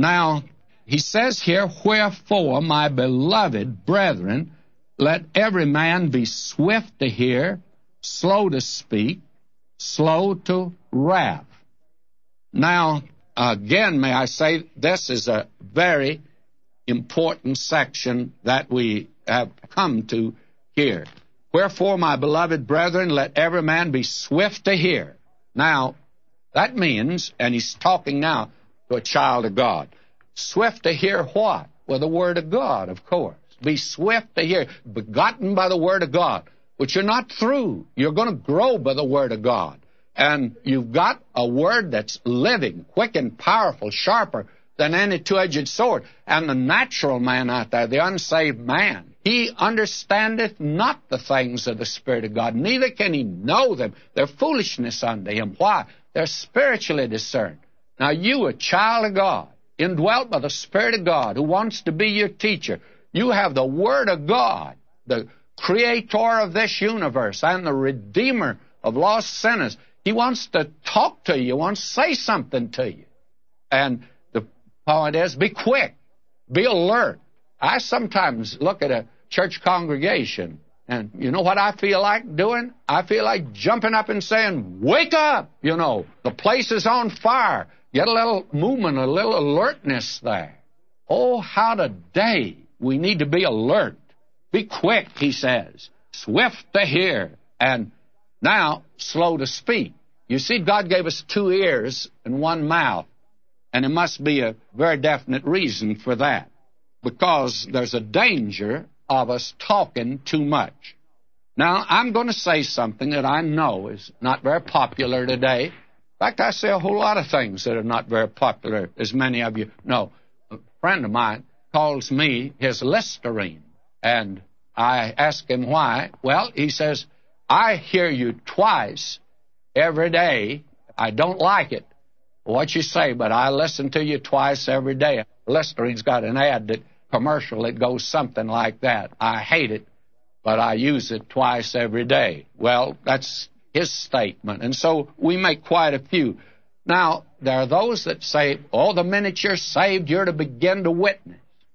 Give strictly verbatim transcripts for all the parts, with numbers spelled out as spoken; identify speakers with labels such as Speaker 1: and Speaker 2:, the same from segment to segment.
Speaker 1: Now, he says here, wherefore, my beloved brethren, let every man be swift to hear, slow to speak, slow to wrath. Now, again, may I say, this is a very important section that we have come to here. Wherefore, my beloved brethren, let every man be swift to hear. Now, that means, and he's talking now to a child of God, swift to hear what? Well, the Word of God, of course. Be swift to hear, begotten by the Word of God, which you're not through. You're going to grow by the Word of God. And you've got a Word that's living, quick and powerful, sharper than any two-edged sword. And the natural man out there, the unsaved man, he understandeth not the things of the Spirit of God, neither can he know them. They're foolishness unto him. Why? They're spiritually discerned. Now, you, a child of God, indwelt by the Spirit of God, who wants to be your teacher, you have the Word of God, the Creator of this universe and the Redeemer of lost sinners. He wants to talk to you. He wants to say something to you. And the point is, be quick. Be alert. I sometimes look at a church congregation, and you know what I feel like doing? I feel like jumping up and saying, wake up! You know, the place is on fire. Get a little movement, a little alertness there. Oh, how today we need to be alert. Be quick, he says. Swift to hear. And now, slow to speak. You see, God gave us two ears and one mouth. And there must be a very definite reason for that. Because there's a danger of us talking too much. Now, I'm going to say something that I know is not very popular today. In fact, I say a whole lot of things that are not very popular, as many of you know. A friend of mine calls me his Listerine. And I ask him why. Well, he says, I hear you twice every day. I don't like it, what you say, but I listen to you twice every day. Listerine's got an ad, that commercial that goes something like that. I hate it, but I use it twice every day. Well, that's his statement. And so we make quite a few. Now, there are those that say, oh, the minute you're saved, you're to begin to witness.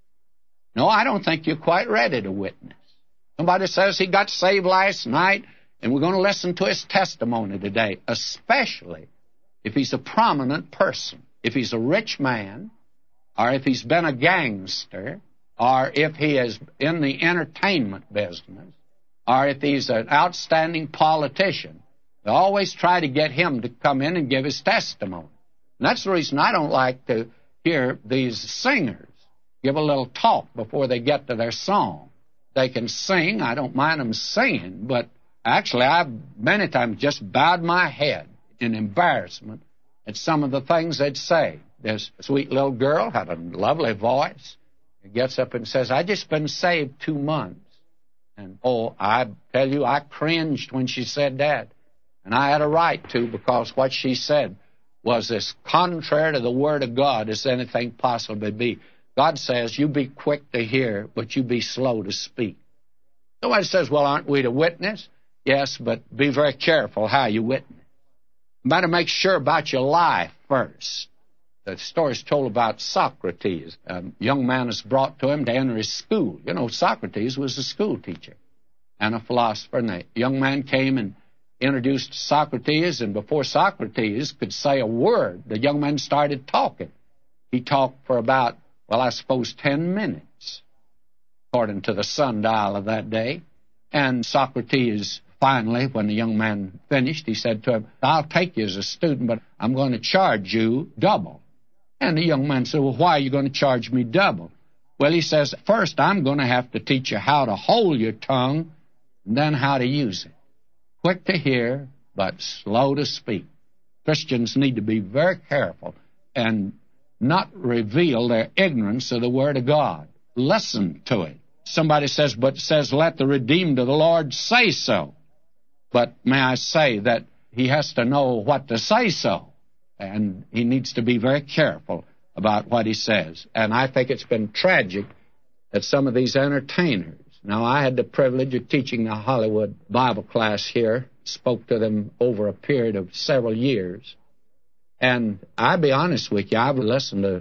Speaker 1: No, I don't think you're quite ready to witness. Somebody says he got saved last night, and we're going to listen to his testimony today, especially if he's a prominent person, if he's a rich man, or if he's been a gangster, or if he is in the entertainment business, or if he's an outstanding politician. They always try to get him to come in and give his testimony. And that's the reason I don't like to hear these singers give a little talk before they get to their song. They can sing. I don't mind them singing, but actually I've many times just bowed my head in embarrassment at some of the things they'd say. This sweet little girl had a lovely voice. She gets up and says, I just been saved two months. And, oh, I tell you, I cringed when she said that. And I had a right to, because what she said was as contrary to the Word of God as anything possibly be. God says, you be quick to hear, but you be slow to speak. Somebody says, well, aren't we to witness? Yes, but be very careful how you witness. You better make sure about your life first. The story's told about Socrates. A young man is brought to him to enter his school. You know, Socrates was a school teacher and a philosopher. And the young man came and introduced Socrates, and before Socrates could say a word, the young man started talking. He talked for about, well, I suppose ten minutes, according to the sundial of that day. And Socrates finally, when the young man finished, he said to him, I'll take you as a student, but I'm going to charge you double. And the young man said, well, why are you going to charge me double? Well, he says, first I'm going to have to teach you how to hold your tongue, and then how to use it. Quick to hear, but slow to speak. Christians need to be very careful and not reveal their ignorance of the Word of God. Listen to it. Somebody says, but says, let the redeemed of the Lord say so. But may I say that he has to know what to say so. And he needs to be very careful about what he says. And I think it's been tragic that some of these entertainers, now I had the privilege of teaching the Hollywood Bible class here, spoke to them over a period of several years. And I'll be honest with you, I've listened to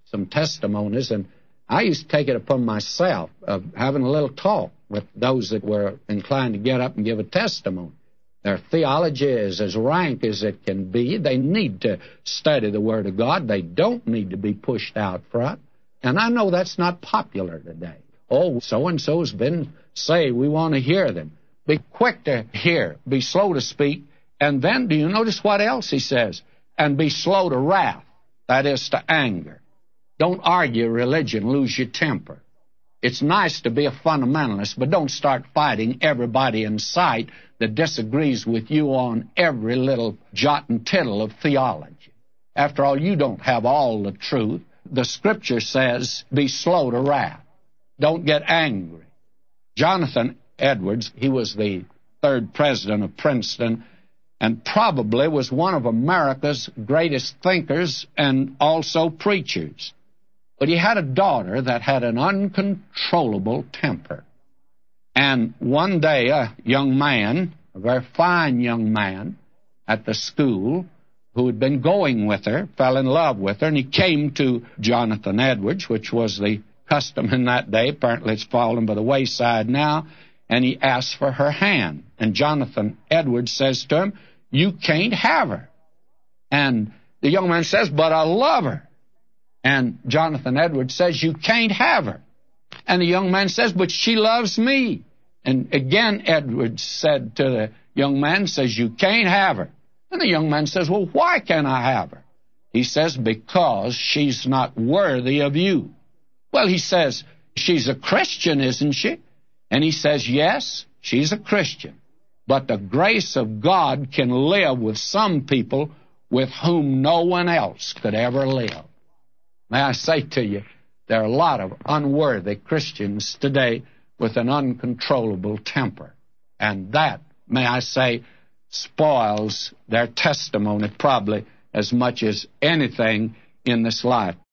Speaker 1: some testimonies, and I used to take it upon myself of having a little talk with those that were inclined to get up and give a testimony. Their theology is as rank as it can be. They need to study the Word of God. They don't need to be pushed out front. And I know that's not popular today. Oh, so-and-so's been saved. We want to hear them. Be quick to hear. Be slow to speak. And then, do you notice what else he says? And be slow to wrath. That is, to anger. Don't argue religion. Lose your temper. It's nice to be a fundamentalist, but don't start fighting everybody in sight that disagrees with you on every little jot and tittle of theology. After all, you don't have all the truth. The Scripture says, be slow to wrath. Don't get angry. Jonathan Edwards, he was the third president of Princeton, and probably was one of America's greatest thinkers and also preachers. But he had a daughter that had an uncontrollable temper. And one day, a young man, a very fine young man at the school, who had been going with her, fell in love with her, and he came to Jonathan Edwards, which was the custom in that day. Apparently it's fallen by the wayside now. And he asked for her hand. And Jonathan Edwards says to him, you can't have her. And the young man says, but I love her. And Jonathan Edwards says, you can't have her. And the young man says, but she loves me. And again, Edwards said to the young man, says, you can't have her. And the young man says, well, why can't I have her? He says, because she's not worthy of you. Well, he says, she's a Christian, isn't she? And he says, yes, she's a Christian. But the grace of God can live with some people with whom no one else could ever live. May I say to you, there are a lot of unworthy Christians today with an uncontrollable temper. And that, may I say, spoils their testimony probably as much as anything in this life.